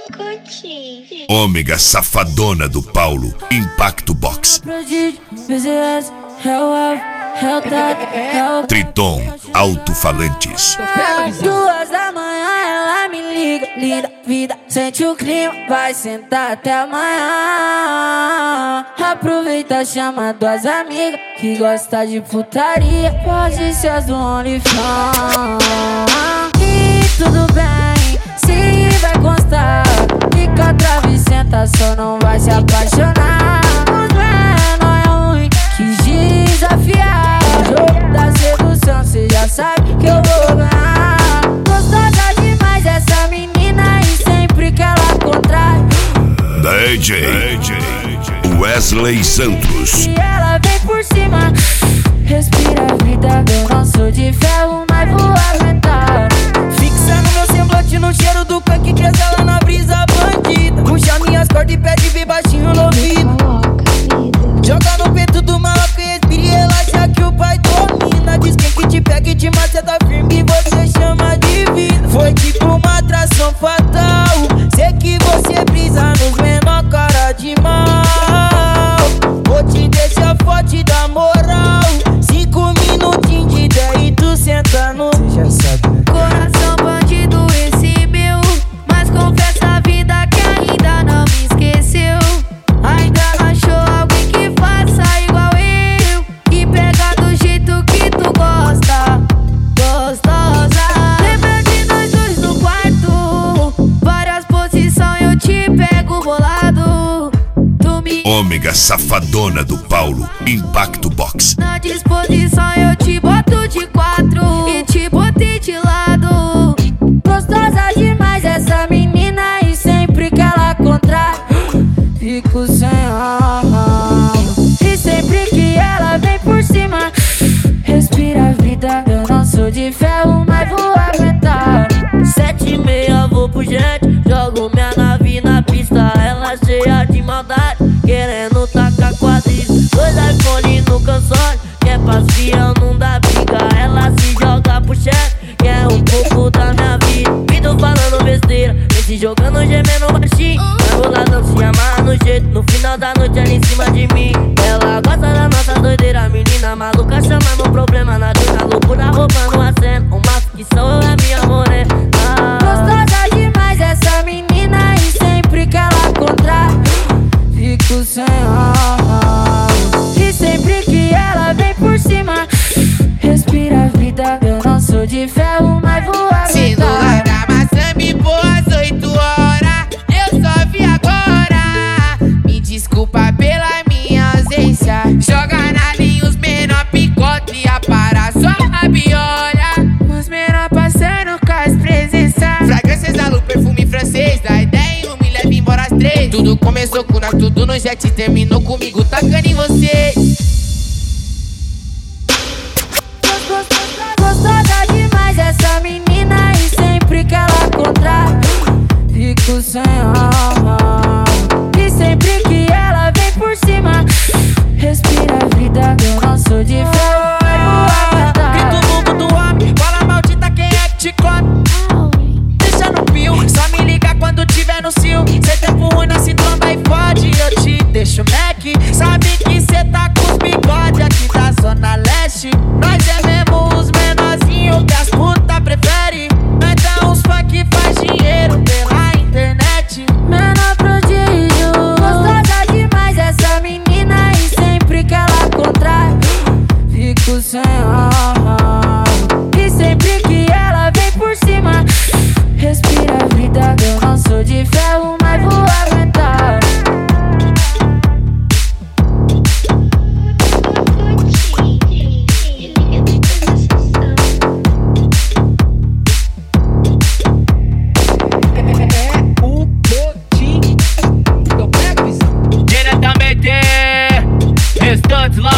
Ômega safadona do Paulo, Impacto Box. Triton alto-falantes. 2 da manhã ela me liga, linda vida, sente o clima, vai sentar até amanhã. Aproveita, chama 2 amigas que gosta de putaria, pode ser as do OnlyFans. E tudo bem, se vai constar, fica travessenta, só não vai se apaixonar. Os menor é ruim, quis desafiar o jogo da sedução, cê já sabe que eu vou ganhar. Gostosa demais essa menina e sempre que ela contrai DJ Wesley Santos. e ela vem por cima, respira a vida. Eu não sou de ferro, mas vou aguentar. Fixando meu semblante no cheiro do canque, presa lá na brisa bandida. Puxa minhas cordas e pede bem baixinho no ouvido. Joga no peito do maluco e respira e relaxa que o pai domina. Diz quem que te pega e te mata, cê tá firme e você chama de vida. Foi tipo uma atração fatal, sei que você brisa nos menor cara de mal. Vou te deixar forte da moral, 5 minutinhos de ideia e tu senta no... Cê já sabe, né? Coração bandido esse meu, mas confessa a vida que ainda não me esqueceu. Ainda achou alguém que faça igual eu, que pega do jeito que tu gosta, gostosa. Lembra de nós dois no quarto, várias posições eu te pego bolado. Tu me Ômega safadona do Paulo, Impacto Box. na disposição eu te boto de 4 e te botei de lado. Gostosa demais essa menina e sempre que ela contrai fico sem ar. E sempre que ela vem por cima, respira a vida. Eu não sou de ferro, mas vou aguentar. 7h30 vou pro jet, jogo minha nave na pista. Ela cheia de maldade, querendo tacar quadrilha. 2 iPhone no console, que é pras fiel, não dá briga. Ela se joga pro chefe, que é um pouco da minha vida. Vindo falando besteira, esse jogando gemendo baixinho. Vai boladão se amarra no jeito, no final da noite ela em cima de mim. Ela gosta da nossa doideira, menina maluca chamando um problema. Na loucura roubando a cena, uma ficção é minha morena. Gostosa demais essa menina e sempre que ela contrai fico sem ar. E sempre que ela vem por cima, respira a vida. Eu não sou de ferro, mas vou Se no aguentar. lugar maçã me pôr às 8 horas, eu só vi agora. Me desculpa pela minha ausência. Joga na linha os menor picote e apara só a biola. Os menor passando com as presenças. Fragrâncias da luz, perfume francês. Da ideia em me leva embora às 3. Tudo começou com nós, tudo no jet. Terminou comigo tacando em você. Gostosa demais essa menina e sempre que ela contrai fico sem ar. E sempre que ela vem por cima, respira a vida. Eu não sou de ferro, mas vou aguentar. Grito no mundo do homem, fala maldita quem é que te come. Deixa no pio, só me liga quando tiver no cio. Cê tempo ruim na tromba e fode, eu te deixo Mac. Sabe que cê tá com os bigode aqui da zona leste. Nós é mesmo os menorzinhos que as puta prefere. Nós dá uns funk faz dinheiro pela internet. Menor prodígio. Gostosa demais essa menina e sempre que ela contrai fico sem ar. E sempre que ela vem por cima, respira a vida. Eu não sou de ferro, mas vou aguentar. O Botim, eu pego a visão. Diretamente, restantes lá